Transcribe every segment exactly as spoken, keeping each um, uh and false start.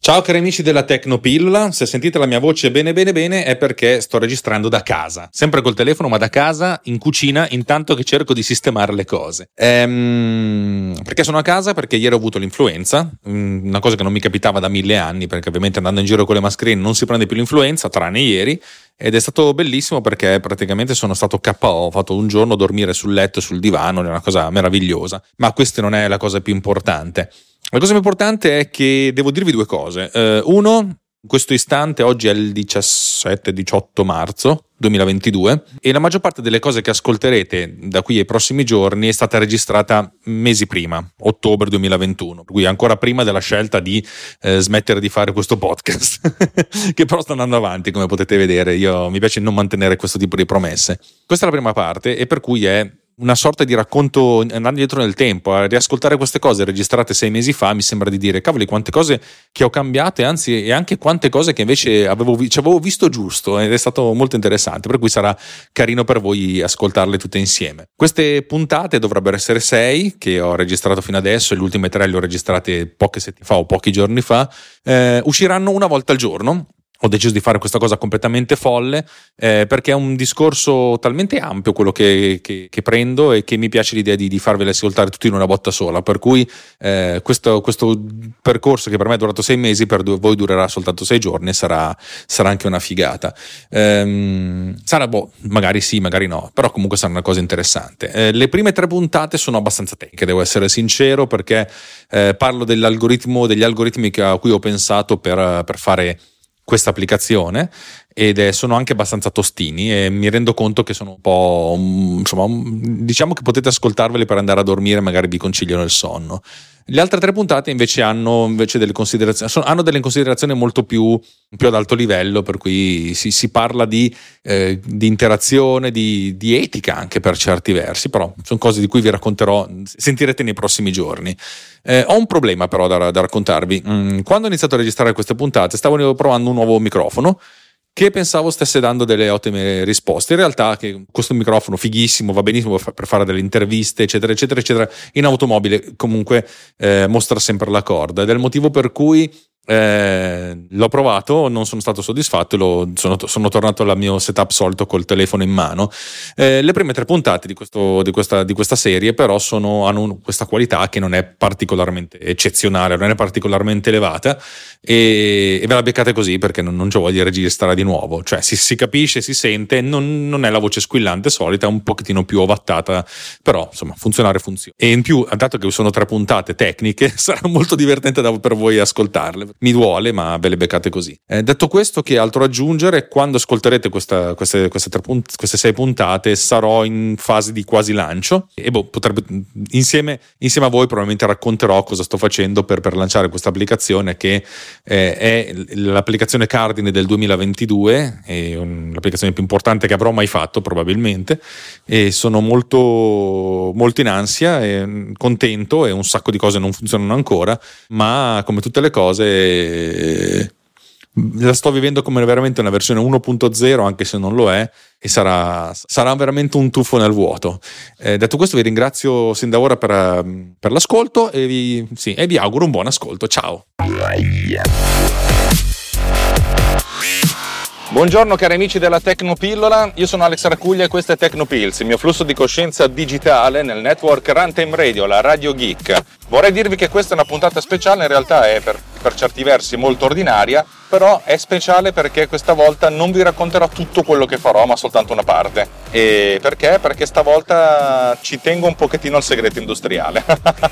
Ciao cari amici della Tecnopillola, se sentite la mia voce bene bene bene è perché sto registrando da casa, sempre col telefono ma da casa, in cucina, intanto che cerco di sistemare le cose. Ehm, perché sono a casa? Perché ieri ho avuto l'influenza, una cosa che non mi capitava da mille anni, perché ovviamente andando in giro con le mascherine non si prende più l'influenza, tranne ieri, ed è stato bellissimo perché praticamente sono stato K O, ho fatto un giorno dormire sul letto e sul divano, è una cosa meravigliosa, ma questa non è la cosa più importante. La cosa più importante è che devo dirvi due cose. Uh, uno, in questo istante, oggi è il diciassette diciotto marzo duemilaventidue e la maggior parte delle cose che ascolterete da qui ai prossimi giorni è stata registrata mesi prima, ottobre duemilaventuno, per cui ancora prima della scelta di eh, smettere di fare questo podcast, che però sta andando avanti, come potete vedere. Io mi piace non mantenere questo tipo di promesse. Questa è la prima parte e per cui è una sorta di racconto andando dietro nel tempo. A riascoltare queste cose registrate sei mesi fa mi sembra di dire cavoli quante cose che ho cambiato e anzi e anche quante cose che invece avevo, ci avevo visto giusto, ed è stato molto interessante, per cui sarà carino per voi ascoltarle tutte insieme. Queste puntate dovrebbero essere sei che ho registrato fino adesso e le ultime tre le ho registrate poche settimane fa o pochi giorni fa. Eh, usciranno una volta al giorno. Ho deciso di fare questa cosa completamente folle eh, perché è un discorso talmente ampio quello che, che, che prendo e che mi piace l'idea di, di farvele ascoltare tutti in una botta sola, per cui eh, questo, questo percorso che per me è durato sei mesi per voi durerà soltanto sei giorni e sarà, sarà anche una figata. Ehm, sarà boh, magari sì, magari no, però comunque sarà una cosa interessante. Eh, le prime tre puntate sono abbastanza tecniche, devo essere sincero, perché eh, parlo dell'algoritmo, degli algoritmi che, a cui ho pensato per, per fare questa applicazione ed è, sono anche abbastanza tostini e mi rendo conto che sono un po', insomma, diciamo che potete ascoltarveli per andare a dormire, magari vi conciliano il sonno. Le altre tre puntate invece hanno invece delle considerazioni, sono, hanno delle considerazioni molto più, più ad alto livello, per cui si, si parla di, eh, di interazione, di, di etica anche per certi versi, però sono cose di cui vi racconterò, sentirete nei prossimi giorni. Eh, ho un problema però da, da raccontarvi. Mm, quando ho iniziato a registrare queste puntate stavo provando un nuovo microfono che pensavo stesse dando delle ottime risposte. In realtà che questo microfono fighissimo, va benissimo per fare delle interviste eccetera eccetera eccetera, in automobile comunque eh, mostra sempre la corda ed è il motivo per cui eh, l'ho provato, non sono stato soddisfatto e lo, sono, sono tornato al mio setup solito col telefono in mano. Eh, le prime tre puntate di, questo, di, questa, di questa serie però sono, hanno questa qualità che non è particolarmente eccezionale, non è particolarmente elevata e, e ve la beccate così perché non, non c'ho voglia di registrare di nuovo, cioè si, si capisce, si sente, non, non è la voce squillante solita, è un pochettino più ovattata, però insomma funzionare funziona. E in più, dato che sono tre puntate tecniche, sarà molto divertente da, per voi ascoltarle. Mi duole, ma ve le beccate così. Eh, detto questo, che altro aggiungere? Quando ascolterete questa, queste, queste, tre punt- queste sei puntate sarò in fase di quasi lancio e boh, potrebbe, insieme, insieme a voi probabilmente racconterò cosa sto facendo per, per lanciare questa applicazione che eh, è l'applicazione cardine del duemilaventidue, è un, l'applicazione più importante che avrò mai fatto probabilmente, e sono molto, molto in ansia e contento, e un sacco di cose non funzionano ancora, ma come tutte le cose la sto vivendo come veramente una versione uno punto zero, anche se non lo è, e sarà, sarà veramente un tuffo nel vuoto. Eh, detto questo vi ringrazio sin da ora per, per l'ascolto e vi, sì, e vi auguro un buon ascolto. Ciao. Buongiorno cari amici della Tecnopillola, io sono Alex Racuglia e questo è Tecnopills, il mio flusso di coscienza digitale nel network Runtime Radio, la Radio Geek. Vorrei dirvi che questa è una puntata speciale, in realtà è per, per certi versi molto ordinaria, però è speciale perché questa volta non vi racconterò tutto quello che farò, ma soltanto una parte. E perché? Perché stavolta ci tengo un pochettino al segreto industriale.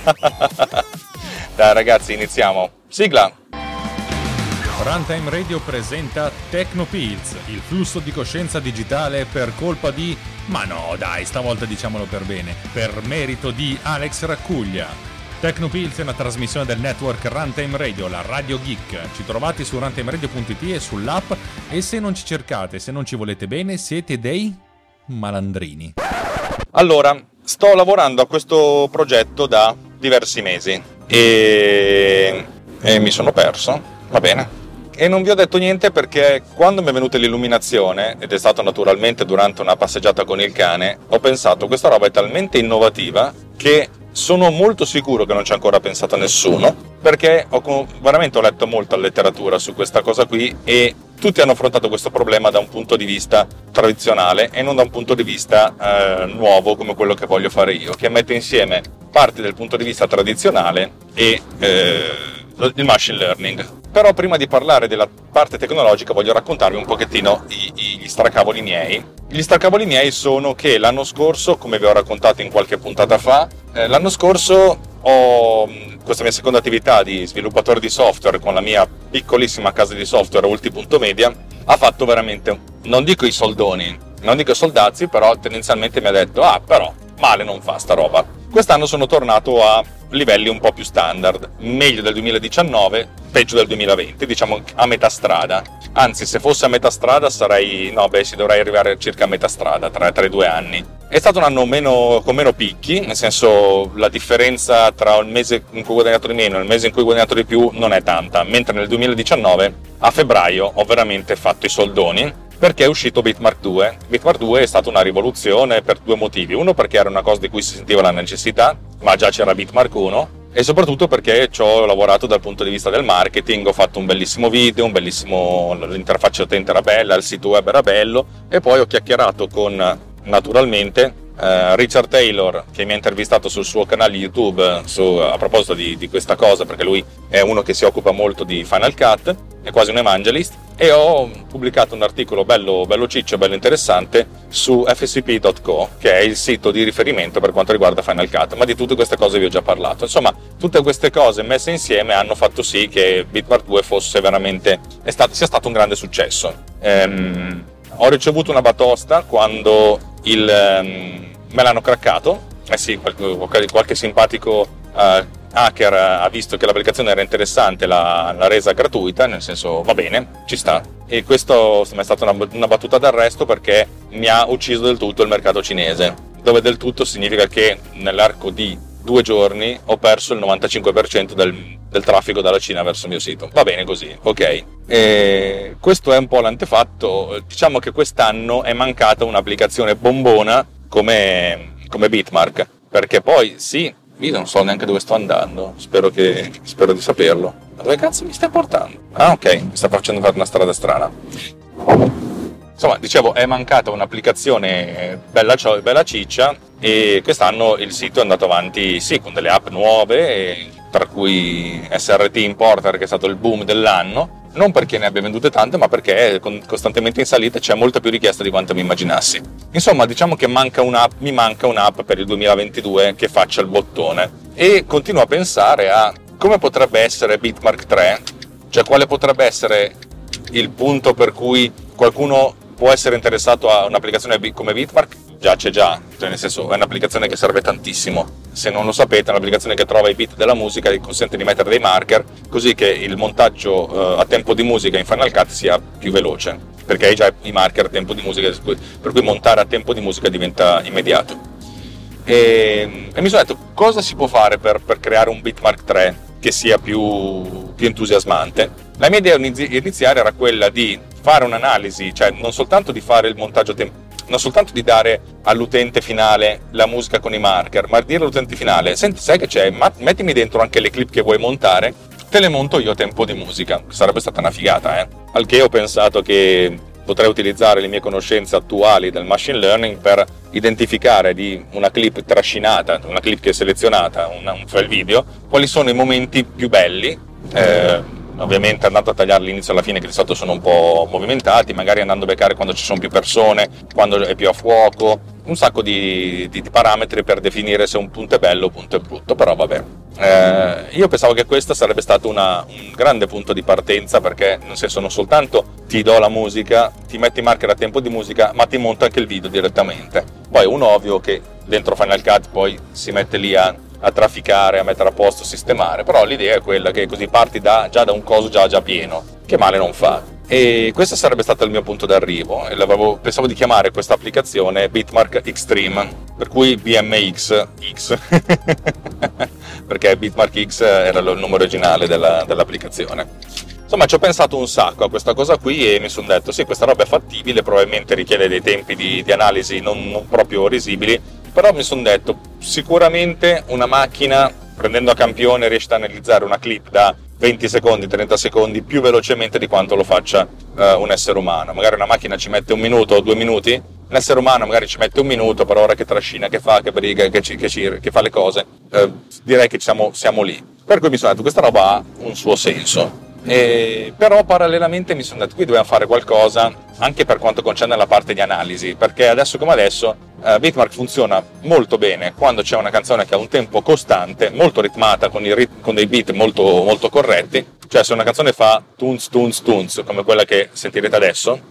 Dai ragazzi, iniziamo. Sigla! Runtime Radio presenta Tecnopills, il flusso di coscienza digitale per colpa di... ma no dai, stavolta diciamolo per bene, per merito di Alex Racuglia. Tecnopills è una trasmissione del network Runtime Radio, la Radio Geek. Ci trovate su runtimeradio punto it e sull'app, e se non ci cercate, se non ci volete bene, siete dei malandrini. Allora, sto lavorando a questo progetto da diversi mesi e, e mi sono perso, va bene. E non vi ho detto niente perché quando mi è venuta l'illuminazione, ed è stato naturalmente durante una passeggiata con il cane, ho pensato questa roba è talmente innovativa che sono molto sicuro che non ci ha ancora pensato nessuno, perché ho, veramente ho letto molta letteratura su questa cosa qui e tutti hanno affrontato questo problema da un punto di vista tradizionale e non da un punto di vista eh, nuovo come quello che voglio fare io, che mette insieme parti del punto di vista tradizionale e eh, il machine learning. Però prima di parlare della parte tecnologica voglio raccontarvi un pochettino i, i, gli stracavoli miei. Gli stracavoli miei sono che l'anno scorso, come vi ho raccontato in qualche puntata fa, eh, l'anno scorso ho questa mia seconda attività di sviluppatore di software con la mia piccolissima casa di software Ulti.media ha fatto veramente, non dico i soldoni, non dico i soldazzi, però tendenzialmente mi ha detto ah però male non fa sta roba. Quest'anno sono tornato a livelli un po' più standard, meglio del duemiladiciannove, peggio del duemilaventi, diciamo a metà strada. Anzi, se fosse a metà strada sarei, no beh, si dovrei arrivare circa a metà strada tra, tra i due anni. È stato un anno meno, con meno picchi, nel senso la differenza tra il mese in cui ho guadagnato di meno e il mese in cui ho guadagnato di più non è tanta, mentre nel duemiladiciannove a febbraio ho veramente fatto i soldoni, perché è uscito Bitmark due. Bitmark due è stata una rivoluzione per due motivi. Uno perché era una cosa di cui si sentiva la necessità, ma già c'era Bitmark uno, e soprattutto perché ci ho lavorato dal punto di vista del marketing, ho fatto un bellissimo video, un bellissimo, l'interfaccia utente era bella, il sito web era bello, e poi ho chiacchierato con, naturalmente, Uh, Richard Taylor, che mi ha intervistato sul suo canale YouTube su, a proposito di, di questa cosa, perché lui è uno che si occupa molto di Final Cut, è quasi un evangelist, e ho pubblicato un articolo bello, bello ciccio, bello interessante su F S P punto co, che è il sito di riferimento per quanto riguarda Final Cut, ma di tutte queste cose vi ho già parlato. Insomma, tutte queste cose messe insieme hanno fatto sì che Bitmark due fosse veramente, è stato, sia stato un grande successo. Ehm, ho ricevuto una batosta quando il... Um, me l'hanno craccato, eh sì, qualche, qualche simpatico uh, hacker ha visto che l'applicazione era interessante, l'ha, l'ha resa gratuita, nel senso va bene, ci sta. E questo è stata una, una battuta d'arresto perché mi ha ucciso del tutto il mercato cinese, dove del tutto significa che nell'arco di due giorni ho perso il novantacinque per cento del, del traffico dalla Cina verso il mio sito. Va bene così, ok. E questo è un po' l'antefatto. Diciamo che quest'anno è mancata un'applicazione bombona come, come Bitmark, perché poi sì, io non so neanche dove sto andando, spero che spero di saperlo. Ma dove cazzo mi stai portando? Ah ok, mi sta facendo fare una strada strana. Insomma, dicevo, è mancata un'applicazione bella, bella ciccia, e quest'anno il sito è andato avanti sì con delle app nuove, tra cui S R T Importer, che è stato il boom dell'anno, non perché ne abbia vendute tante, ma perché è costantemente in salita, c'è molta più richiesta di quanto mi immaginassi. Insomma, diciamo che manca un'app, mi manca un'app per il duemilaventidue che faccia il bottone, e continuo a pensare a come potrebbe essere Bitmark tre, cioè quale potrebbe essere il punto per cui qualcuno può essere interessato a un'applicazione come Bitmark. Già c'è già, cioè nel senso è un'applicazione che serve tantissimo. Se non lo sapete, è un'applicazione che trova i beat della musica e consente di mettere dei marker, così che il montaggio eh, a tempo di musica in Final Cut sia più veloce, perché hai già i marker a tempo di musica, per cui montare a tempo di musica diventa immediato. E, e mi sono detto, cosa si può fare per, per creare un Bitmark tre che sia più, più entusiasmante? La mia idea iniziale era quella di fare un'analisi, cioè non soltanto di fare il montaggio a tempo, non soltanto di dare all'utente finale la musica con i marker, ma di dire all'utente finale: senti, sai che c'è? Ma mettimi dentro anche le clip che vuoi montare, te le monto io a tempo di musica. Sarebbe stata una figata, eh? Al che ho pensato che potrei utilizzare le mie conoscenze attuali del machine learning per identificare di una clip trascinata, una clip che è selezionata, una, un file video, quali sono i momenti più belli, eh, ovviamente andando a tagliare l'inizio alla fine, che di solito sono un po' movimentati, magari andando a beccare quando ci sono più persone, quando è più a fuoco, un sacco di, di, di parametri per definire se un punto è bello o un punto è brutto, però vabbè. Eh, io pensavo che questo sarebbe stato una, un grande punto di partenza, perché nel senso non soltanto ti do la musica, ti metti marker a tempo di musica, ma ti monto anche il video direttamente. Poi uno ovvio che dentro Final Cut poi si mette lì a a trafficare, a mettere a posto, sistemare, però l'idea è quella che così parti da, già da un coso già, già pieno, che male non fa. E questo sarebbe stato il mio punto d'arrivo, e l'avevo, pensavo di chiamare questa applicazione Bitmark Extreme, per cui B M X X perché Bitmark X era il nome originale della, dell'applicazione. Insomma, ci ho pensato un sacco a questa cosa qui e mi sono detto sì, questa roba è fattibile, probabilmente richiede dei tempi di, di analisi non, non proprio risibili, però mi sono detto sicuramente una macchina, prendendo a campione, riesce ad analizzare una clip da venti secondi, trenta secondi più velocemente di quanto lo faccia uh, un essere umano. Magari una macchina ci mette un minuto o due minuti, un essere umano magari ci mette un minuto, per ora che trascina, che fa, che briga, che, ci, che, ci, che fa le cose, uh, direi che siamo, siamo lì. Per cui mi sono detto, questa roba ha un suo senso. E, però parallelamente mi sono detto, qui dobbiamo fare qualcosa anche per quanto concerne la parte di analisi, perché adesso come adesso uh, Bitmark funziona molto bene quando c'è una canzone che ha un tempo costante, molto ritmata, con, i rit- con dei beat molto, molto corretti. Cioè se una canzone fa tunz tunz tunz come quella che sentirete adesso,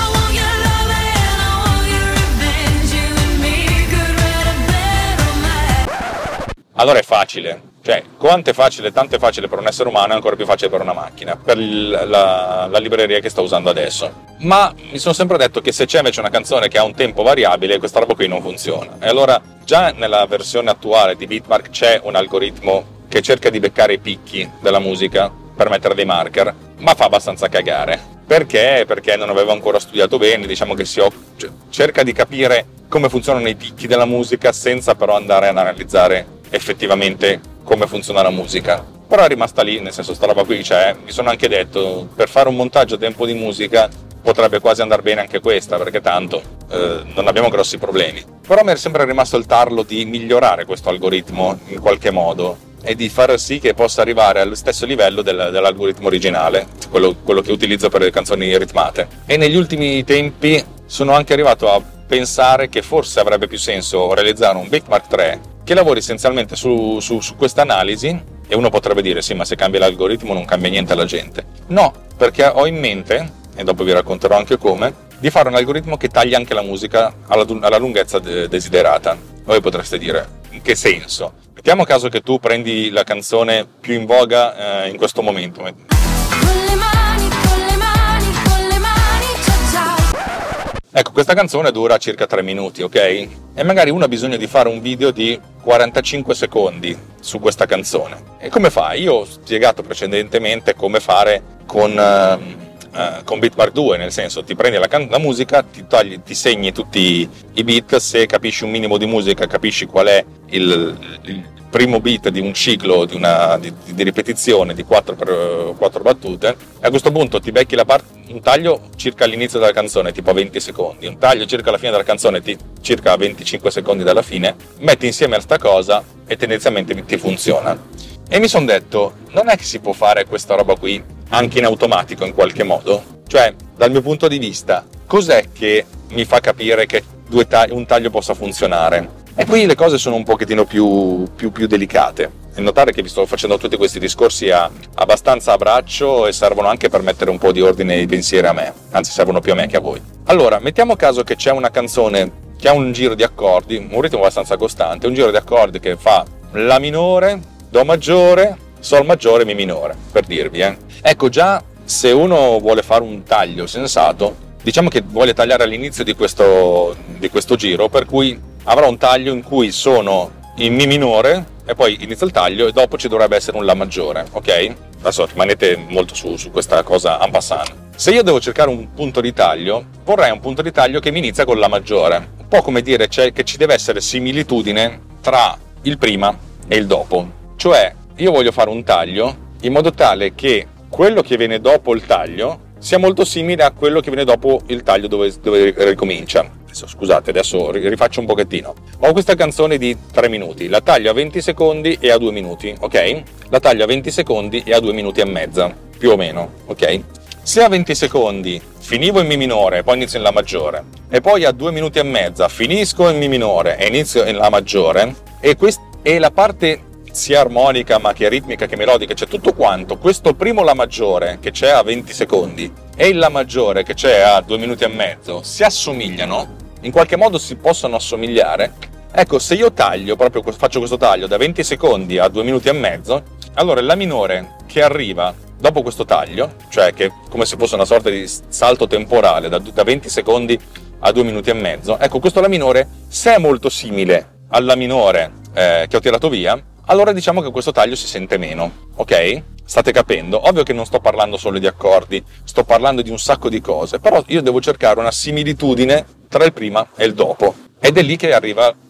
allora è facile. Cioè, quanto è facile, tanto è facile per un essere umano, è ancora più facile per una macchina, per il, la, la libreria che sto usando adesso. Ma mi sono sempre detto che se c'è invece una canzone che ha un tempo variabile, questa roba qui non funziona. E allora, già nella versione attuale di Bitmark c'è un algoritmo che cerca di beccare i picchi della musica per mettere dei marker, ma fa abbastanza cagare. Perché? Perché non avevo ancora studiato bene, diciamo che si cioè, cerca di capire come funzionano i picchi della musica senza però andare ad analizzare effettivamente come funziona la musica. Però è rimasta lì, nel senso sta roba qui, cioè mi sono anche detto, per fare un montaggio a tempo di musica potrebbe quasi andare bene anche questa, perché tanto eh, non abbiamo grossi problemi. Però mi è sempre rimasto il tarlo di migliorare questo algoritmo in qualche modo e di far sì che possa arrivare allo stesso livello del, dell'algoritmo originale, quello, quello che utilizzo per le canzoni ritmate. E negli ultimi tempi sono anche arrivato a pensare che forse avrebbe più senso realizzare un Bitmark tre che lavori essenzialmente su, su, su questa analisi. E uno potrebbe dire, sì, ma se cambia l'algoritmo non cambia niente alla gente. No, perché ho in mente, e dopo vi racconterò anche come, di fare un algoritmo che taglia anche la musica alla, alla lunghezza de- desiderata. Voi potreste dire, in che senso? Mettiamo caso che tu prendi la canzone più in voga eh, in questo momento. Con le mani, con le mani, con le mani, ciao ciao. Ecco, questa canzone dura circa tre minuti, ok? E magari uno ha bisogno di fare un video di quarantacinque secondi su questa canzone. E come fai? Io ho spiegato precedentemente come fare con, uh, uh, con Bitmark due, nel senso ti prendi la, can- la musica, ti, togli, ti segni tutti i beat, se capisci un minimo di musica capisci qual è il, il primo beat di un ciclo, di, una, di, di ripetizione di quattro per quattro battute, e a questo punto ti becchi la parte, un taglio circa all'inizio della canzone, tipo a venti secondi, un taglio circa alla fine della canzone, ti, circa a venticinque secondi dalla fine, metti insieme a sta cosa e tendenzialmente ti funziona. E mi sono detto, non è che si può fare questa roba qui anche in automatico in qualche modo? Cioè, dal mio punto di vista, cos'è che mi fa capire che due tagli, un taglio possa funzionare? E qui le cose sono un pochettino più, più, più delicate. E notare che vi sto facendo tutti questi discorsi a, abbastanza a braccio e servono anche per mettere un po' di ordine nei pensieri a me. Anzi, servono più a me che a voi. Allora, mettiamo caso che c'è una canzone che ha un giro di accordi, un ritmo abbastanza costante, un giro di accordi che fa La minore, Do maggiore, Sol maggiore, Mi minore, per dirvi. Eh. Ecco, già se uno vuole fare un taglio sensato, diciamo che vuole tagliare all'inizio di questo, di questo giro, per cui avrà un taglio in cui sono in Mi minore e poi inizia il taglio e dopo ci dovrebbe essere un La maggiore, ok? Adesso rimanete molto su, su questa cosa en passant. Se io devo cercare un punto di taglio, vorrei un punto di taglio che mi inizia con La maggiore. Un po' come dire cioè, che ci deve essere similitudine tra il prima e il dopo. Cioè, io voglio fare un taglio in modo tale che quello che viene dopo il taglio sia molto simile a quello che viene dopo il taglio dove, dove ricomincia. Adesso, scusate, adesso rifaccio un pochettino. Ho questa canzone di tre minuti, la taglio a venti secondi e a due minuti, ok? La taglio a venti secondi e a due minuti e mezza, più o meno, ok? Se a venti secondi finivo in Mi minore e poi inizio in La maggiore, e poi a due minuti e mezza finisco in Mi minore e inizio in La maggiore, e, quest- e la parte sia armonica ma che ritmica che melodica, c'è tutto quanto, questo primo La maggiore che c'è a venti secondi e il La maggiore che c'è a due minuti e mezzo si assomigliano, in qualche modo si possono assomigliare. Ecco, se io taglio, proprio faccio questo taglio da venti secondi a due minuti e mezzo, allora il La minore che arriva dopo questo taglio, cioè che è come se fosse una sorta di salto temporale da, da venti secondi a due minuti e mezzo, ecco, questo La minore, se è molto simile al La minore eh, che ho tirato via, allora diciamo che questo taglio si sente meno, ok? State capendo? Ovvio che non sto parlando solo di accordi, sto parlando di un sacco di cose, però io devo cercare una similitudine tra il prima e il dopo, ed è lì che arriva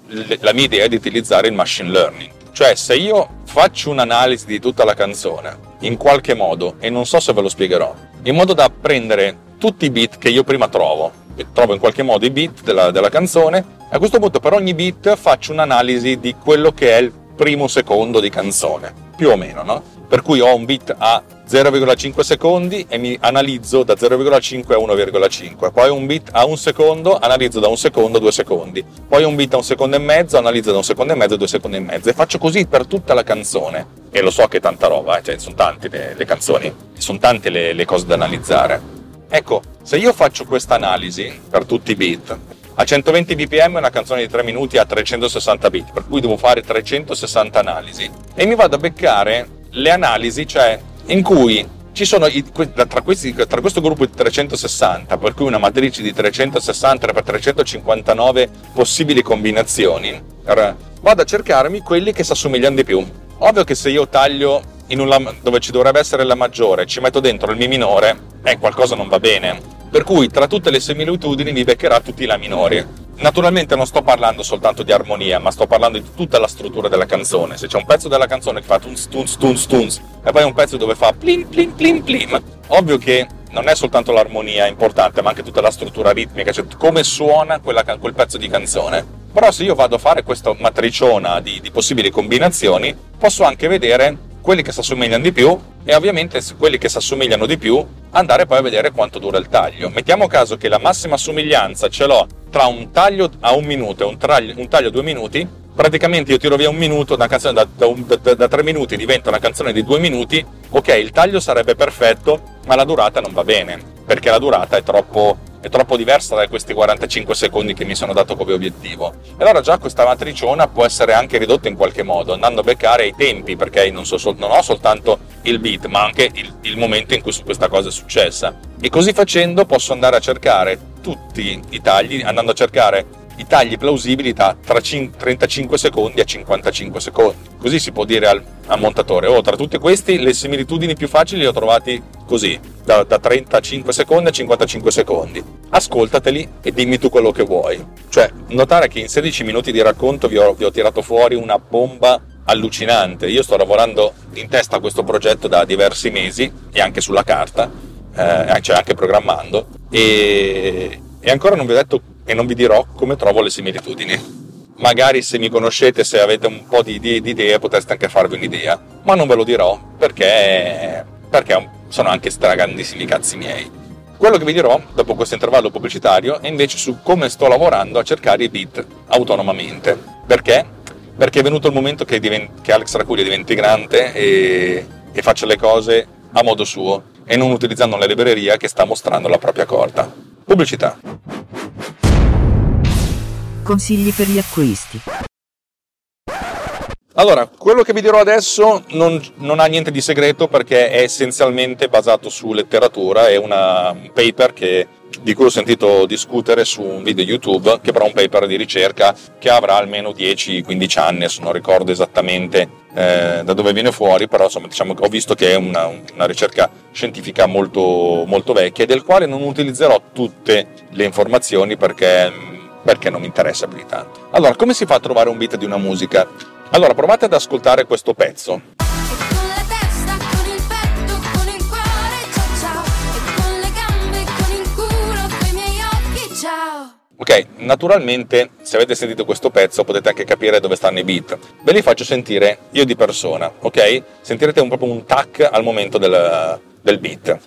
la mia idea è di utilizzare il machine learning. Cioè, se io faccio un'analisi di tutta la canzone in qualche modo, e non so se ve lo spiegherò, in modo da prendere tutti i beat che io prima trovo, trovo in qualche modo i beat della, della canzone, a questo punto per ogni beat faccio un'analisi di quello che è il primo secondo di canzone, più o meno, no? Per cui ho un beat a zero virgola cinque secondi e mi analizzo da zero virgola cinque a uno virgola cinque, poi un beat a un secondo, analizzo da un secondo a due secondi, poi un beat a un secondo e mezzo, analizzo da un secondo e mezzo a due secondi e mezzo, e faccio così per tutta la canzone. E lo so che è tanta roba, eh? Cioè sono tante le, le canzoni, sono tante le, le cose da analizzare. Ecco, se io faccio questa analisi per tutti i beat, a centoventi bpm una canzone di tre minuti a trecentosessanta bit, per cui devo fare trecentosessanta analisi, e mi vado a beccare le analisi, cioè in cui ci sono i, tra, questi, tra questo gruppo di trecentosessanta, per cui una matrice di trecentosessanta per trecentocinquantanove possibili combinazioni, vado a cercarmi quelli che si assomigliano di più. Ovvio che se io taglio in un la, dove ci dovrebbe essere la maggiore, ci metto dentro il mi minore, eh, qualcosa non va bene. Per cui tra tutte le similitudini mi beccherà tutti i la minori. Naturalmente non sto parlando soltanto di armonia, ma sto parlando di tutta la struttura della canzone. Se c'è un pezzo della canzone che fa tuns tuns tuns tuns e poi un pezzo dove fa plim plim plim plim, ovvio che non è soltanto l'armonia importante, ma anche tutta la struttura ritmica, cioè come suona quella, quel pezzo di canzone. Però se io vado a fare questa matriciona di, di possibili combinazioni, posso anche vedere quelli che si assomigliano di più, e ovviamente quelli che si assomigliano di più andare poi a vedere quanto dura il taglio. Mettiamo caso che la massima somiglianza ce l'ho tra un taglio a un minuto e un, taglio, un taglio a due minuti, praticamente io tiro via un minuto, una canzone da, da, un, da, da tre minuti diventa una canzone di due minuti, ok, il taglio sarebbe perfetto, ma la durata non va bene, perché la durata è troppo... è troppo diversa da questi quarantacinque secondi che mi sono dato come obiettivo. E allora già questa matriciona può essere anche ridotta in qualche modo, andando a beccare i tempi, perché non, so, non ho soltanto il beat, ma anche il, il momento in cui questa cosa è successa. E così facendo posso andare a cercare tutti i tagli, andando a cercare i tagli plausibili da tra trentacinque secondi a cinquantacinque secondi. Così si può dire al, al montatore: oh, tra tutti questi le similitudini più facili le ho trovati così, da, da trentacinque secondi a cinquantacinque secondi. Ascoltateli e dimmi tu quello che vuoi. Cioè, notare che in sedici minuti di racconto vi ho, vi ho tirato fuori una bomba allucinante. Io sto lavorando in testa a questo progetto da diversi mesi, e anche sulla carta, eh, cioè anche programmando, e, e ancora non vi ho detto e non vi dirò come trovo le similitudini. Magari se mi conoscete, se avete un po' di, di, di idee, potreste anche farvi un'idea, ma non ve lo dirò perché, perché sono anche stragrandissimi cazzi miei. Quello che vi dirò dopo questo intervallo pubblicitario è invece su come sto lavorando a cercare i beat autonomamente. Perché? Perché è venuto il momento che, diventi, che Alex Racuglia diventi grande e, e faccia le cose a modo suo e non utilizzando la libreria che sta mostrando la propria corda. Pubblicità. Consigli per gli acquisti. Allora, quello che vi dirò adesso non, non ha niente di segreto, perché è essenzialmente basato su letteratura. È una, un paper che, di cui ho sentito discutere su un video YouTube, che però è un paper di ricerca che avrà almeno dieci quindici anni, adesso non ricordo esattamente eh, da dove viene fuori, però insomma diciamo che ho visto che è una, una ricerca scientifica molto, molto vecchia, e del quale non utilizzerò tutte le informazioni perché, perché non mi interessa più di tanto. Allora, come si fa a trovare un beat di una musica? Allora, provate ad ascoltare questo pezzo. Ok, naturalmente se avete sentito questo pezzo potete anche capire dove stanno i beat. Ve li faccio sentire io di persona, ok? Sentirete un, proprio un tac al momento del, del beat.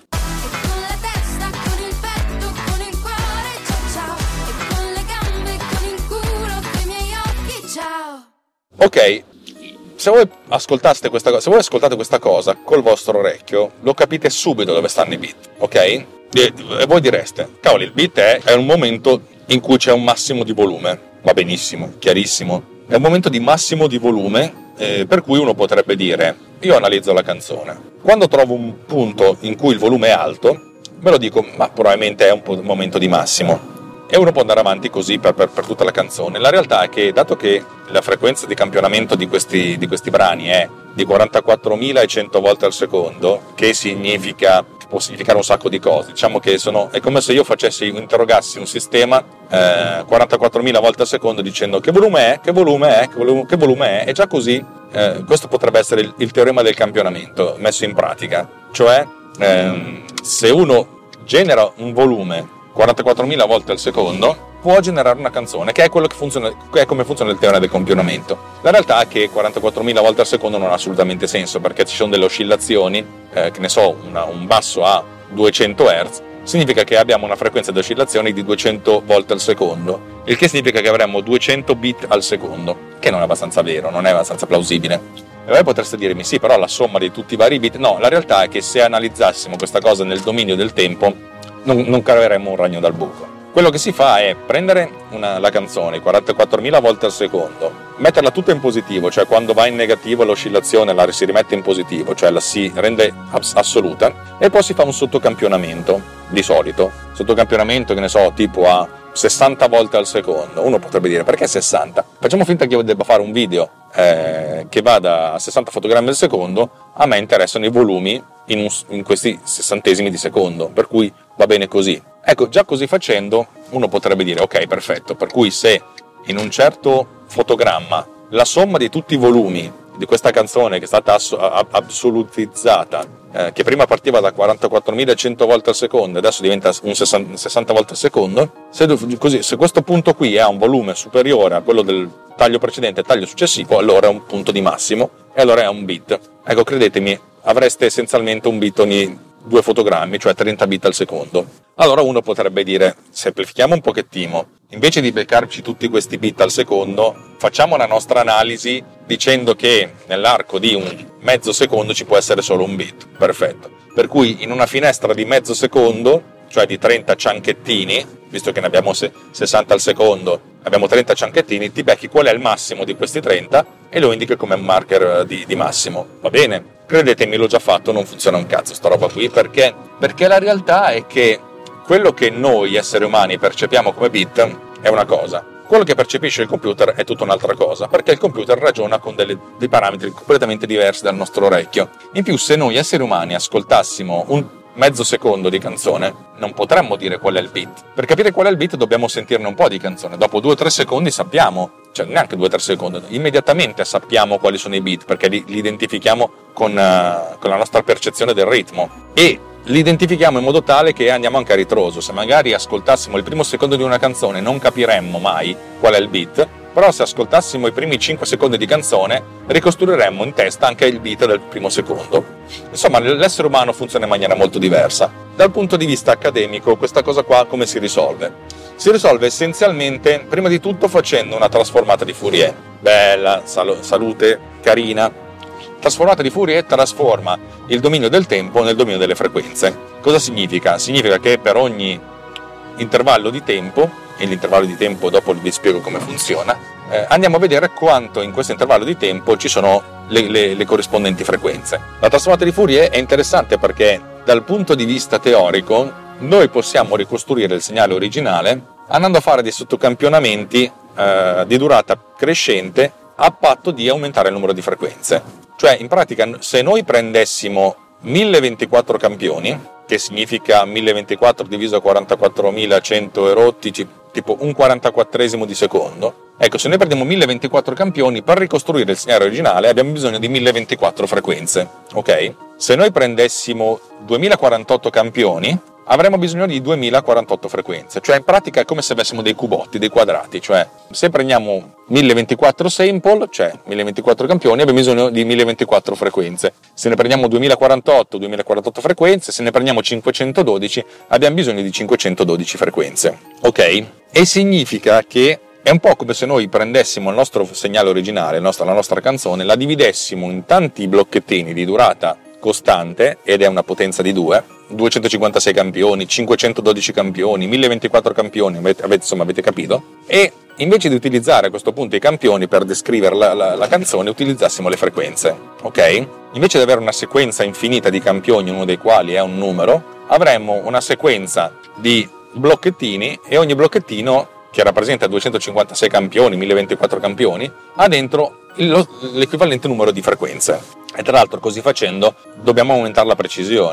Ok, se voi ascoltaste questa cosa, se voi ascoltate questa cosa col vostro orecchio, lo capite subito dove stanno i beat, ok? E, e voi direste: cavoli, il beat è, è un momento in cui c'è un massimo di volume. Va benissimo, chiarissimo. È un momento di massimo di volume, eh, per cui uno potrebbe dire: io analizzo la canzone. Quando trovo un punto in cui il volume è alto, me lo dico, ma probabilmente è un, po- un momento di massimo. E uno può andare avanti così per, per, per tutta la canzone. La realtà è che, dato che la frequenza di campionamento di questi, di questi brani è di quarantaquattromila cento volte al secondo, che significa può significare un sacco di cose. Diciamo che sono, è come se io facessi, interrogassi un sistema eh, quarantaquattromila volte al secondo dicendo che volume è, che volume è, che volume, che volume è, e già così eh, questo potrebbe essere il, il teorema del campionamento messo in pratica. Cioè ehm, se uno genera un volume quarantaquattromila volte al secondo può generare una canzone, che è quello che funziona, che è come funziona il teorema del campionamento. La realtà è che quarantaquattromila volte al secondo non ha assolutamente senso, perché ci sono delle oscillazioni, eh, che ne so, una, un basso a duecento hertz, significa che abbiamo una frequenza di oscillazioni di duecento volte al secondo, il che significa che avremo duecento bit al secondo, che non è abbastanza vero, non è abbastanza plausibile. E voi potreste dirmi, sì, però la somma di tutti i vari bit... No, la realtà è che se analizzassimo questa cosa nel dominio del tempo, non, non caveremmo un ragno dal buco. Quello che si fa è prendere una, la canzone quarantaquattromila volte al secondo, metterla tutta in positivo, cioè quando va in negativo l'oscillazione la si rimette in positivo, cioè la si rende ass- assoluta, e poi si fa un sottocampionamento, di solito. Sottocampionamento, che ne so, tipo a sessanta volte al secondo. Uno potrebbe dire, perché sessanta? Facciamo finta che io debba fare un video eh, che vada a sessanta fotogrammi al secondo, a me interessano i volumi in, un, in questi sessantesimi di secondo, per cui va bene così. Ecco, già così facendo uno potrebbe dire, ok, perfetto, per cui se in un certo fotogramma la somma di tutti i volumi di questa canzone che è stata ass- assolutizzata, eh, che prima partiva da quarantaquattromilacento volte al secondo e adesso diventa un sessanta volte al secondo, se, così, se questo punto qui ha un volume superiore a quello del taglio precedente e taglio successivo, allora è un punto di massimo e allora è un bit. Ecco, credetemi, avreste essenzialmente un bit ogni due fotogrammi, cioè trenta bit al secondo. Allora uno potrebbe dire, semplifichiamo un pochettino, invece di beccarci tutti questi bit al secondo, facciamo la nostra analisi dicendo che nell'arco di un mezzo secondo ci può essere solo un bit. Perfetto. Per cui in una finestra di mezzo secondo, cioè di trenta cianchettini, visto che ne abbiamo sessanta al secondo, abbiamo trenta cianchettini, ti becchi qual è il massimo di questi trenta e lo indichi come un marker di, di massimo. Va bene? Credetemi, l'ho già fatto, non funziona un cazzo sta roba qui, perché? Perché la realtà è che quello che noi esseri umani percepiamo come bit è una cosa, quello che percepisce il computer è tutta un'altra cosa, perché il computer ragiona con delle, dei parametri completamente diversi dal nostro orecchio. In più, se noi esseri umani ascoltassimo un mezzo secondo di canzone, non potremmo dire qual è il beat. Per capire qual è il beat dobbiamo sentirne un po' di canzone. Dopo due o tre secondi sappiamo, cioè neanche due o tre secondi, immediatamente sappiamo quali sono i beat, perché li, li identifichiamo con, uh, con la nostra percezione del ritmo. E li identifichiamo in modo tale che andiamo anche a ritroso. Se magari ascoltassimo il primo secondo di una canzone non capiremmo mai qual è il beat, però se ascoltassimo i primi cinque secondi di canzone ricostruiremmo in testa anche il beat del primo secondo. Insomma, l'essere umano funziona in maniera molto diversa. Dal punto di vista accademico, questa cosa qua come si risolve? Si risolve essenzialmente, prima di tutto, facendo una trasformata di Fourier. Bella, sal- salute, carina. Trasformata di Fourier trasforma il dominio del tempo nel dominio delle frequenze. Cosa significa? Significa che per ogni intervallo di tempo, e l'intervallo di tempo dopo vi spiego come funziona, eh, andiamo a vedere quanto in questo intervallo di tempo ci sono le, le, le corrispondenti frequenze. La trasformata di Fourier è interessante perché dal punto di vista teorico noi possiamo ricostruire il segnale originale andando a fare dei sottocampionamenti eh, di durata crescente a patto di aumentare il numero di frequenze. Cioè, in pratica, se noi prendessimo mille ventiquattro campioni, che significa mille ventiquattro diviso quarantaquattromilacento e rotti, tipo un quarantaquattresimo di secondo, ecco, se noi prendiamo mille ventiquattro campioni, per ricostruire il segnale originale abbiamo bisogno di mille ventiquattro frequenze, ok? Se noi prendessimo duemilaquarantotto campioni, avremo bisogno di duemilaquarantotto frequenze, cioè in pratica è come se avessimo dei cubotti, dei quadrati, cioè se prendiamo mille ventiquattro sample, cioè mille ventiquattro campioni, abbiamo bisogno di mille ventiquattro frequenze. Se ne prendiamo duemilaquarantotto, duemilaquarantotto frequenze, se ne prendiamo cinquecentododici, abbiamo bisogno di cinquecentododici frequenze, ok? E significa che è un po' come se noi prendessimo il nostro segnale originale, la nostra, la nostra canzone, la dividessimo in tanti blocchettini di durata costante, ed è una potenza di due, duecentocinquantasei campioni, cinquecentododici campioni, mille ventiquattro campioni, avete, insomma avete capito? E invece di utilizzare a questo punto i campioni per descrivere la, la, la canzone, utilizzassimo le frequenze, ok? Invece di avere una sequenza infinita di campioni, uno dei quali è un numero, avremmo una sequenza di blocchettini e ogni blocchettino, che rappresenta duecentocinquantasei campioni, mille ventiquattro campioni, ha dentro l'equivalente numero di frequenze. E tra l'altro, così facendo, dobbiamo aumentare la precisione,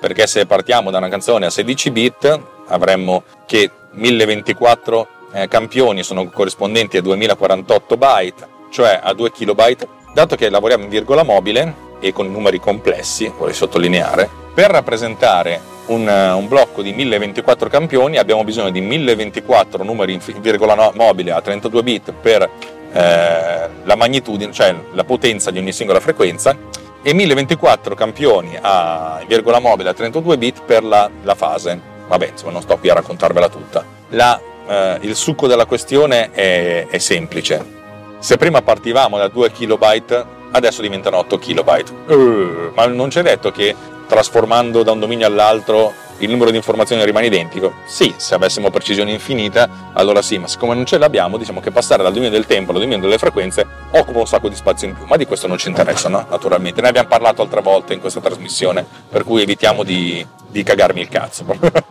perché se partiamo da una canzone a sedici bit avremmo che mille ventiquattro eh, campioni sono corrispondenti a duemilaquarantotto byte, cioè a due kilobyte. Dato che lavoriamo in virgola mobile e con numeri complessi, vorrei sottolineare, per rappresentare un, un blocco di mille ventiquattro campioni abbiamo bisogno di mille ventiquattro numeri in virgola no, mobile a trentadue bit per eh, la magnitudine, cioè la potenza di ogni singola frequenza, e mille ventiquattro campioni a in virgola mobile a trentadue bit per la, la fase. Vabbè, insomma, non sto qui a raccontarvela tutta. La, eh, il succo della questione è, è semplice. Se prima partivamo da due kilobyte, adesso diventano otto kilobyte. Uh, ma non c'è detto che trasformando da un dominio all'altro il numero di informazioni rimane identico? Sì, se avessimo precisione infinita, allora sì, ma siccome non ce l'abbiamo, diciamo che passare dal dominio del tempo al dominio delle frequenze occupa un sacco di spazio in più, ma di questo non ci interessa, no? Naturalmente. Ne abbiamo parlato altre volte in questa trasmissione, per cui evitiamo di, di cagarmi il cazzo.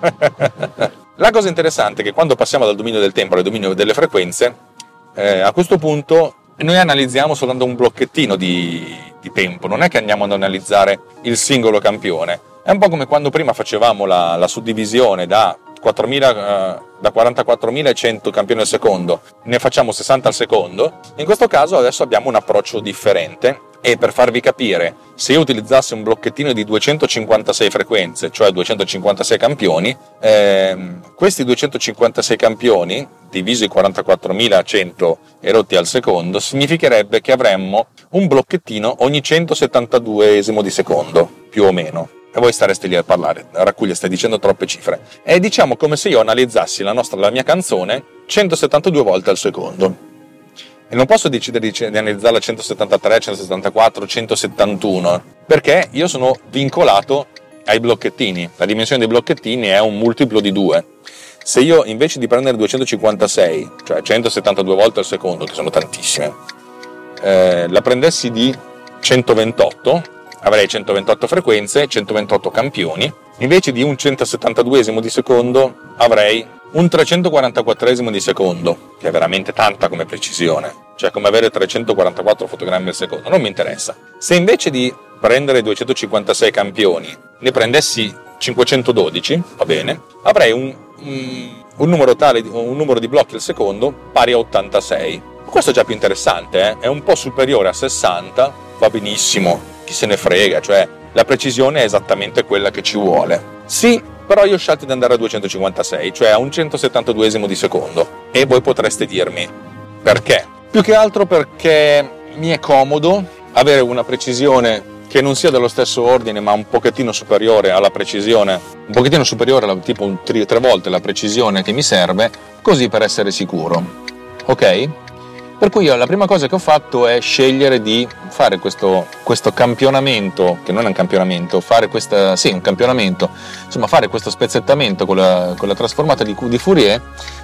La cosa interessante è che quando passiamo dal dominio del tempo al dominio delle frequenze, eh, a questo punto noi analizziamo soltanto un blocchettino di, di tempo, non è che andiamo ad analizzare il singolo campione. È un po' come quando prima facevamo la, la suddivisione da, quattromila, eh, da quarantaquattromilacento campioni al secondo, ne facciamo sessanta al secondo. In questo caso adesso abbiamo un approccio differente, e per farvi capire, se io utilizzassi un blocchettino di duecentocinquantasei frequenze, cioè duecentocinquantasei campioni, ehm, questi duecentocinquantasei campioni divisi quarantaquattromilacento erotti al secondo significherebbe che avremmo un blocchettino ogni centosettantaduesimo di secondo, più o meno. E voi stareste lì a parlare, Raccuglia, stai dicendo troppe cifre. È diciamo come se io analizzassi la nostra la mia canzone centosettantadue volte al secondo. E non posso decidere di analizzarla centosettantatré, centosettantaquattro, centosettantuno, perché io sono vincolato ai blocchettini. La dimensione dei blocchettini è un multiplo di due. Se io invece di prendere duecentocinquantasei, cioè centosettantadue volte al secondo, che sono tantissime, eh, la prendessi di centoventotto, avrei centoventotto frequenze, centoventotto campioni. Invece di un centosettantaduesimo di secondo avrei un trecentoquarantaquattresimo di secondo, che è veramente tanta come precisione, cioè come avere trecentoquarantaquattro fotogrammi al secondo. Non mi interessa. Se invece di prendere duecentocinquantasei campioni ne prendessi cinquecentododici, va bene, avrei un, un, un numero tale, un numero di blocchi al secondo pari a ottantasei. Questo è già più interessante, eh? È un po' superiore a sessanta, va benissimo, chi se ne frega, cioè la precisione è esattamente quella che ci vuole. Sì, però io ho scelto di andare a duecentocinquantasei, cioè a un centosettantaduesimo di secondo, e voi potreste dirmi perché? Più che altro perché mi è comodo avere una precisione che non sia dello stesso ordine ma un pochettino superiore alla precisione, un pochettino superiore alla, tipo un tri, tre volte la precisione che mi serve, così per essere sicuro, ok? Per cui io la prima cosa che ho fatto è scegliere di fare questo, questo campionamento, che non è un campionamento, fare questa, sì, un campionamento, insomma fare questo spezzettamento con la, con la trasformata di, di Fourier,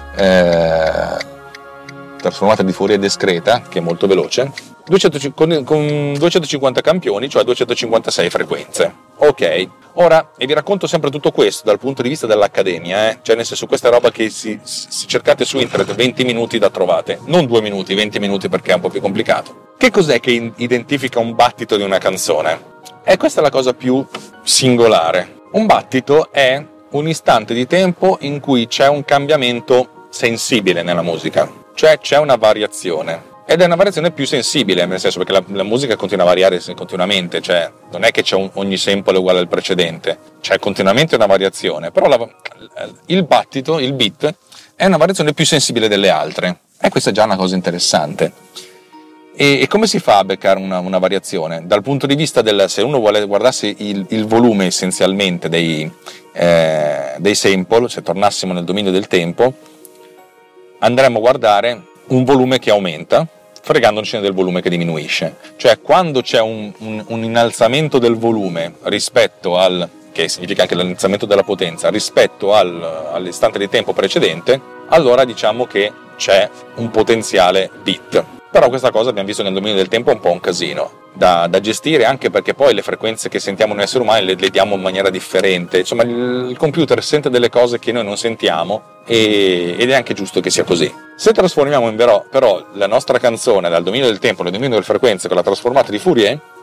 eh, trasformata di Fourier discreta, che è molto veloce, duecento, con, con duecentocinquanta campioni, cioè duecentocinquantasei frequenze. Ok, ora, e vi racconto sempre tutto questo dal punto di vista dell'accademia, eh? Cioè nel senso, questa è roba che si, si cercate su internet, venti minuti da trovate, non due minuti, venti minuti perché è un po' più complicato. Che cos'è che in, identifica un battito di una canzone? E questa è la cosa più singolare. Un battito è un istante di tempo in cui c'è un cambiamento sensibile nella musica, cioè c'è una variazione. Ed è una variazione più sensibile, nel senso perché la, la musica continua a variare continuamente, cioè non è che c'è un, ogni sample uguale al precedente, c'è continuamente una variazione, però la, il battito, il beat, è una variazione più sensibile delle altre, e questa è già una cosa interessante. E, e come si fa a beccare una, una variazione? Dal punto di vista del, se uno vuole guardarsi il, il volume essenzialmente dei, eh, dei sample, se tornassimo nel dominio del tempo, andremmo a guardare un volume che aumenta, fregandoci del volume che diminuisce. Cioè quando c'è un, un, un innalzamento del volume rispetto al, che significa anche l'innalzamento della potenza, rispetto al, all'istante di tempo precedente, allora diciamo che c'è un potenziale beat. Però questa cosa abbiamo visto nel dominio del tempo è un po' un casino da, da gestire, anche perché poi le frequenze che sentiamo noi esseri umani le, le diamo in maniera differente. Insomma, il, il computer sente delle cose che noi non sentiamo, e, ed è anche giusto che sia così. Se trasformiamo in però, però la nostra canzone dal dominio del tempo al dominio delle frequenze con la trasformata di Fourier,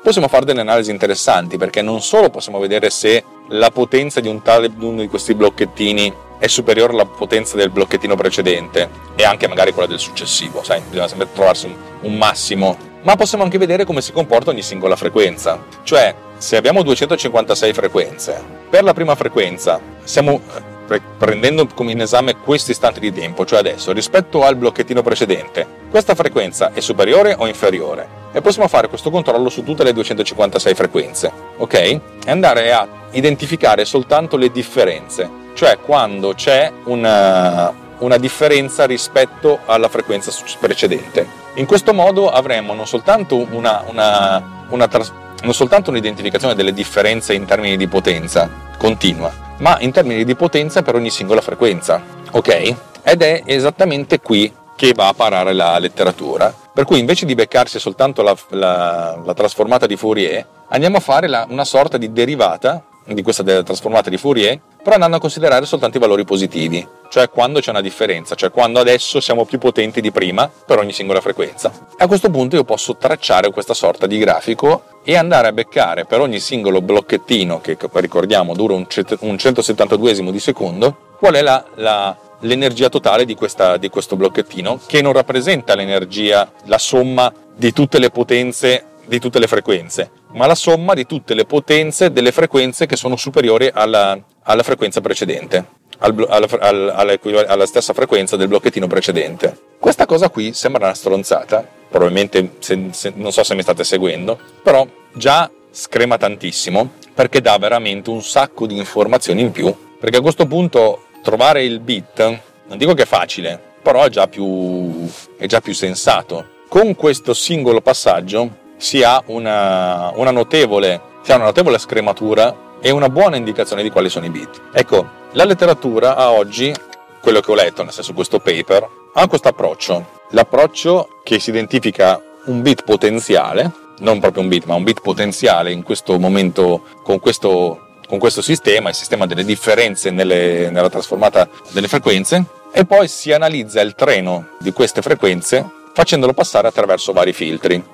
possiamo fare delle analisi interessanti, perché non solo possiamo vedere se la potenza di un tale di uno di questi blocchettini è superiore alla potenza del blocchettino precedente e anche magari quella del successivo, sai, bisogna sempre trovarsi un, un massimo, ma possiamo anche vedere come si comporta ogni singola frequenza. Cioè, se abbiamo duecentocinquantasei frequenze, per la prima frequenza stiamo prendendo come in esame questo istante di tempo, cioè adesso, rispetto al blocchettino precedente, questa frequenza è superiore o inferiore? E possiamo fare questo controllo su tutte le duecentocinquantasei frequenze, ok? E andare a identificare soltanto le differenze, cioè quando c'è una, una differenza rispetto alla frequenza precedente. In questo modo avremo non soltanto una, una, una tras- non soltanto un'identificazione delle differenze in termini di potenza continua, ma in termini di potenza per ogni singola frequenza, ok? Ed è esattamente qui che va a parare la letteratura, per cui invece di beccarsi soltanto la, la, la trasformata di Fourier, andiamo a fare la, una sorta di derivata di questa trasformata di Fourier, però andando a considerare soltanto i valori positivi, cioè quando c'è una differenza, cioè quando adesso siamo più potenti di prima per ogni singola frequenza. A questo punto io posso tracciare questa sorta di grafico e andare a beccare per ogni singolo blocchettino, che ricordiamo dura un centosettantaduesimo di secondo, qual è la, la, l'energia totale di, questa, di questo blocchettino, che non rappresenta l'energia, la somma di tutte le potenze di tutte le frequenze, ma la somma di tutte le potenze delle frequenze che sono superiori alla, alla frequenza precedente, al, alla, alla, alla stessa frequenza del blocchettino precedente. Questa cosa qui sembra una stronzata, probabilmente se, se, non so se mi state seguendo, però già screma tantissimo, perché dà veramente un sacco di informazioni in più, perché a questo punto trovare il bit, non dico che è facile, però è già più, è già più sensato. Con questo singolo passaggio si ha una, una, notevole, si ha una notevole scrematura e una buona indicazione di quali sono i bit. Ecco, la letteratura a oggi, quello che ho letto, nel senso questo paper, ha questo approccio. L'approccio che si identifica un bit potenziale, non proprio un bit, ma un bit potenziale in questo momento con questo, con questo sistema, il sistema delle differenze nelle, nella trasformata delle frequenze, e poi si analizza il treno di queste frequenze facendolo passare attraverso vari filtri.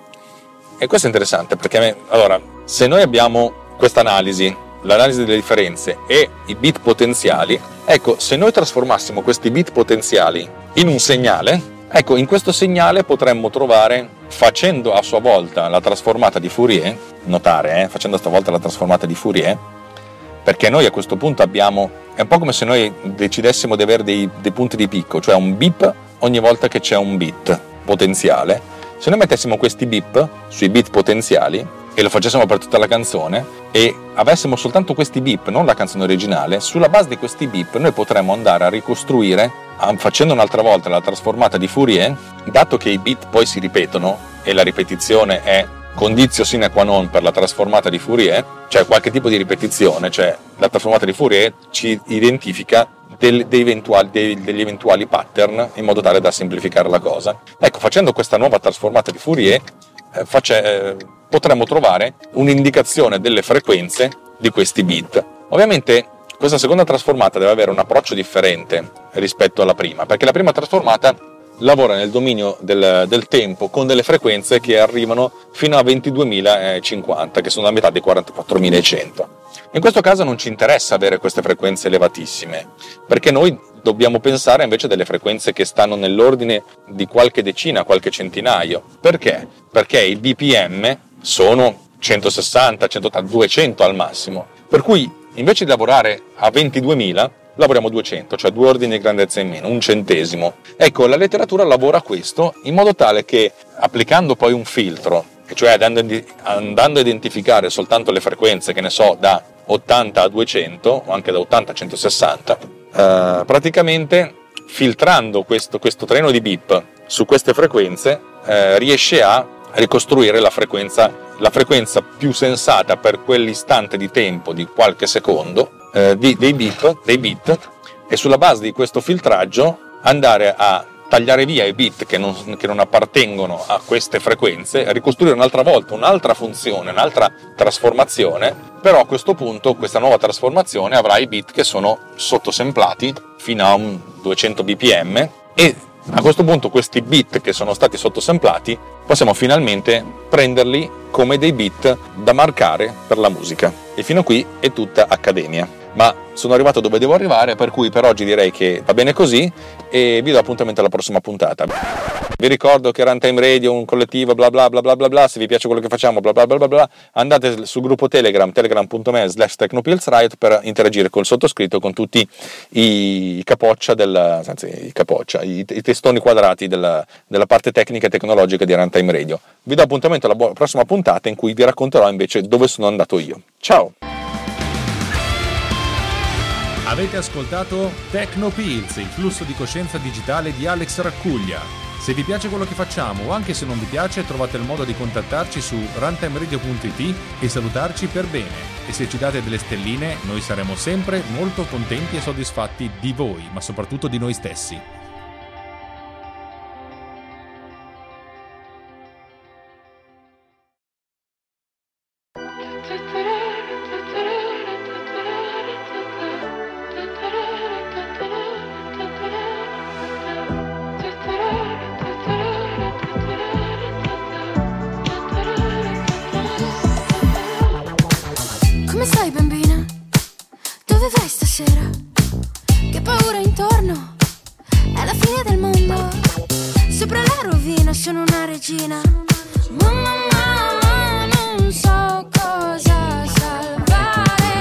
E questo è interessante perché, allora, se noi abbiamo questa analisi, l'analisi delle differenze e i bit potenziali, ecco, se noi trasformassimo questi bit potenziali in un segnale, ecco, in questo segnale potremmo trovare, facendo a sua volta la trasformata di Fourier, notare, eh, facendo a sua volta la trasformata di Fourier, perché noi a questo punto abbiamo, è un po' come se noi decidessimo di avere dei, dei punti di picco, cioè un bip ogni volta che c'è un bit potenziale. Se noi mettessimo questi bip sui bit potenziali e lo facessimo per tutta la canzone e avessimo soltanto questi bip, non la canzone originale, sulla base di questi bip noi potremmo andare a ricostruire, facendo un'altra volta la trasformata di Fourier, dato che i bit poi si ripetono e la ripetizione è condizio sine qua non per la trasformata di Fourier, cioè qualche tipo di ripetizione, cioè la trasformata di Fourier ci identifica del, dei eventuali, dei, degli eventuali pattern in modo tale da semplificare la cosa. Ecco, facendo questa nuova trasformata di Fourier eh, face, eh, potremmo trovare un'indicazione delle frequenze di questi bit. Ovviamente questa seconda trasformata deve avere un approccio differente rispetto alla prima, perché la prima trasformata lavora nel dominio del, del tempo con delle frequenze che arrivano fino a ventiduemilacinquanta, che sono la metà dei quarantaquattromilacento. In questo caso non ci interessa avere queste frequenze elevatissime, perché noi dobbiamo pensare invece delle frequenze che stanno nell'ordine di qualche decina, qualche centinaio. Perché? Perché i B P M sono centosessanta, centottanta, duecento al massimo, per cui invece di lavorare a ventiduemila lavoriamo duecento, cioè due ordini di grandezza in meno, un centesimo. Ecco, la letteratura lavora questo in modo tale che, applicando poi un filtro, cioè andando a identificare soltanto le frequenze, che ne so, da ottanta a duecento o anche da ottanta a centosessanta, eh, praticamente filtrando questo, questo treno di bip su queste frequenze eh, riesce a ricostruire la frequenza, la frequenza più sensata per quell'istante di tempo di qualche secondo eh, di, dei bip, dei bit, e sulla base di questo filtraggio andare a tagliare via i bit che non, che non appartengono a queste frequenze, ricostruire un'altra volta un'altra funzione, un'altra trasformazione, però a questo punto questa nuova trasformazione avrà i bit che sono sottosemplati fino a un duecento B P M, e a questo punto questi bit che sono stati sottosemplati possiamo finalmente prenderli come dei beat da marcare per la musica. E fino a qui è tutta accademia. Ma sono arrivato dove devo arrivare, per cui per oggi direi che va bene così e vi do appuntamento alla prossima puntata. Vi ricordo che Runtime Radio è un collettivo bla bla bla bla bla bla, se vi piace quello che facciamo bla bla bla bla bla, andate sul gruppo Telegram, telegram punto me slash technopillsriot per interagire col sottoscritto, con tutti i capoccia del, anzi i capoccia, i, i testoni quadrati della, della parte tecnica e tecnologica di Runtime Radio. Vi do appuntamento alla prossima puntata in cui vi racconterò invece dove sono andato io. Ciao! Avete ascoltato TechnoPills, il flusso di coscienza digitale di Alex Raccuglia. Se vi piace quello che facciamo o anche se non vi piace, trovate il modo di contattarci su runtimeradio punto it e salutarci per bene. E se ci date delle stelline, noi saremo sempre molto contenti e soddisfatti di voi, ma soprattutto di noi stessi. Come stai, bambina? Dove vai stasera? Che paura intorno? È la fine del mondo. Sopra la rovina sono una regina. Mamma, mamma, non so cosa salvare.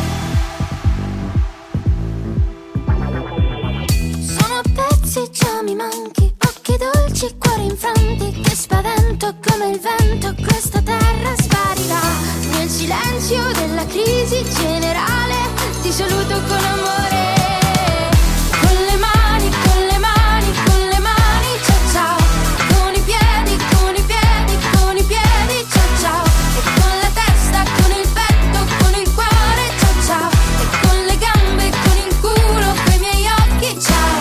Sono pezzi, già mi manchi. Occhi dolci, cuori infranti. Che spavento come il vento. Questa terra sparirà. Nel silenzio della crisi generale ti saluto con amore. Con le mani, con le mani, con le mani, ciao ciao. Con i piedi, con i piedi, con i piedi, ciao ciao. E con la testa, con il petto, con il cuore, ciao ciao. E con le gambe, con il culo, con i miei occhi, ciao.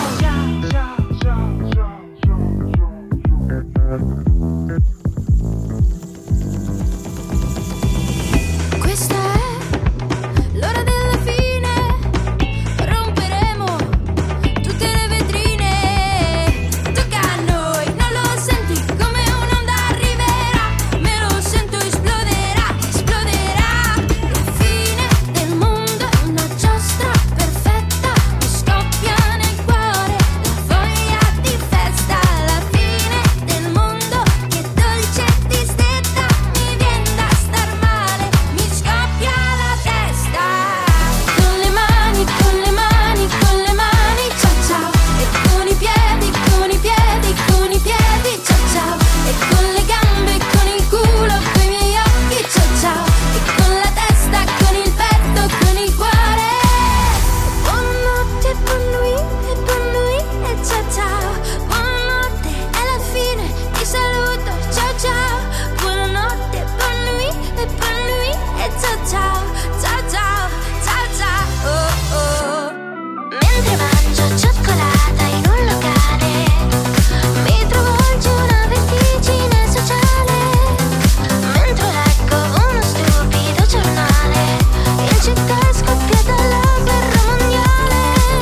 Questa è l'ora della fine, romperemo tutte le vetrine. Tocca a noi, non lo senti come un'onda arriverà? Me lo sento, esploderà, esploderà. La fine del mondo è una giostra perfetta, mi scoppia nel cuore la voglia di festa. La fine del mondo che dolce e distetta, mi viene da star male, mi scoppia la testa. Con le mani, con le mani, con le mani, ciao ciao. E con i piedi, con i piedi, con i piedi, ciao ciao. E con le gambe, con il culo, con i miei occhi, ciao ciao. E con la testa, con il petto, con il cuore. Buonanotte, buon nuit, e buon nuit, e ciao ciao. Buonanotte, è la fine, ti saluto, ciao ciao. Buonanotte, buon nuit, e buon nuit, e ciao ciao. Ciao ciao, ciao ciao, oh oh. Mentre mangio cioccolata in un locale, mi travolge una vertigine sociale. Mentre leggo uno stupido giornale, in città è scoppiata la guerra mondiale.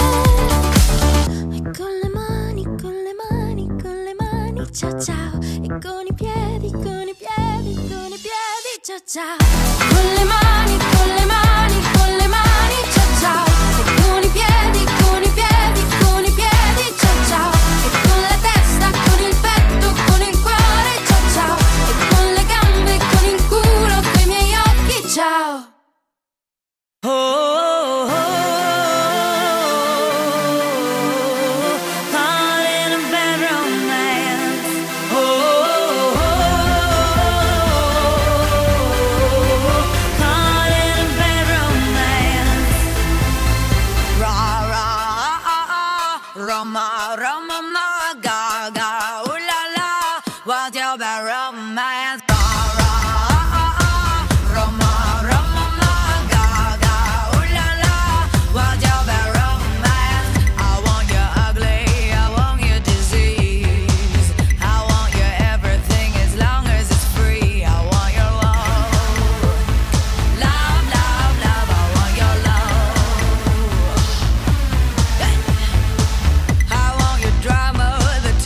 E con le mani, con le mani, con le mani, ciao ciao. E con i piedi, con i piedi, con i piedi, ciao ciao. Con le mani, con le mani, con le mani, ciao ciao. E con i piedi, con i piedi, con i piedi, ciao ciao. E con la testa, con il petto, con il cuore, ciao ciao. E con le gambe, con il culo, con i miei occhi, ciao. Oh, oh, oh, caught in a bad romance. Oh, oh, oh, caught in a bad romance. Ra ra ah ah, Roma Roma ma ga ga, ooh la la, what's your bad romance? Ra ra ah ah, Roma Roma ma ga ga, ooh la la, what's your bad romance? I want you ugly, I want you disease, I want you everything as long as it's free. I want your love, love, love, love. I want your love. I want your drama, the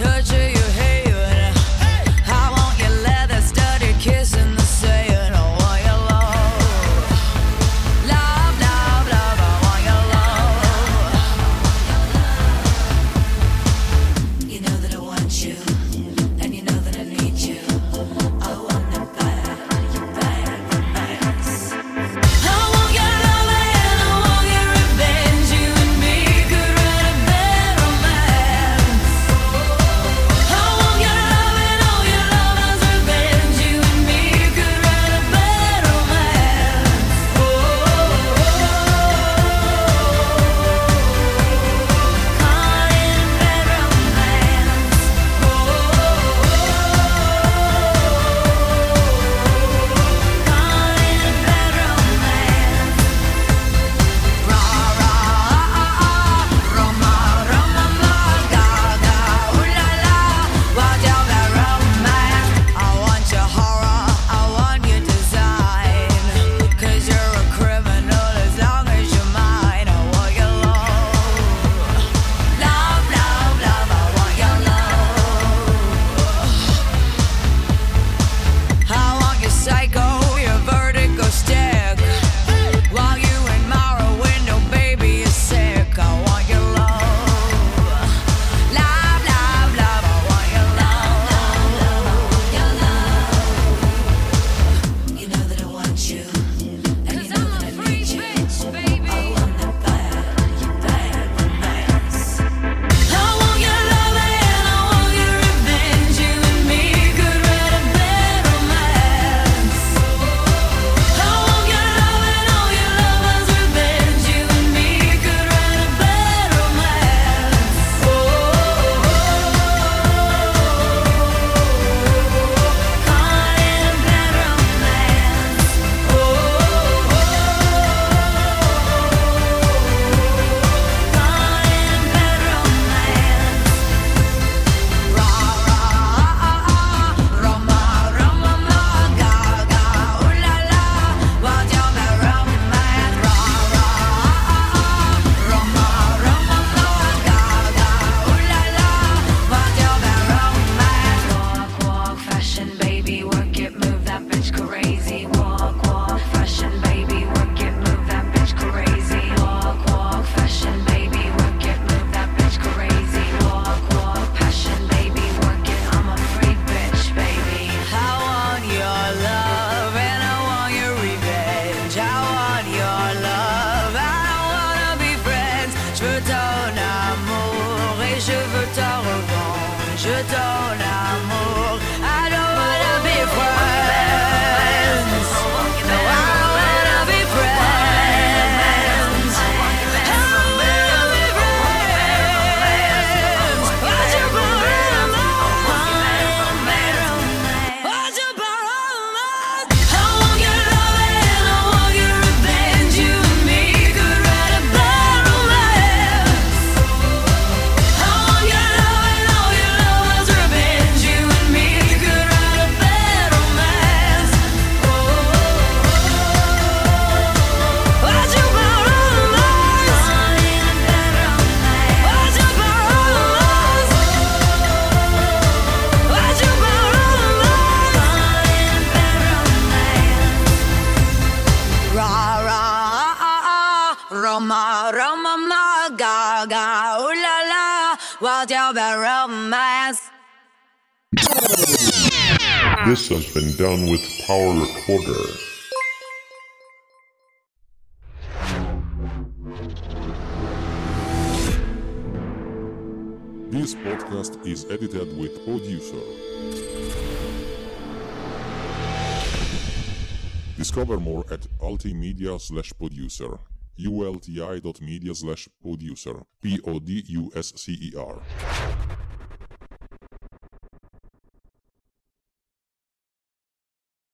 Je veux ton amour et je veux ta revanche. Je ton amour. I don't wanna be friends. No, I wanna be friends. I wanna be friends. Why'd you borrow mine? Why'd you borrow mine? I want your love and I want your revenge. You and me could write a bad romance. I want your love and all your love's revenge. You and me could write a bad romance. Oh, why'd you borrow mine? Why'd you borrow mine? Why'd you borrow mine? Ra ra ah ah, Roma Roma ma ga ga ooh la la, what's your bad romance? This has been done with Power Recorder. This podcast is edited with Producer. Discover more at ultimedia slash producer. ulti dot media slash producer. P O D U S C E R.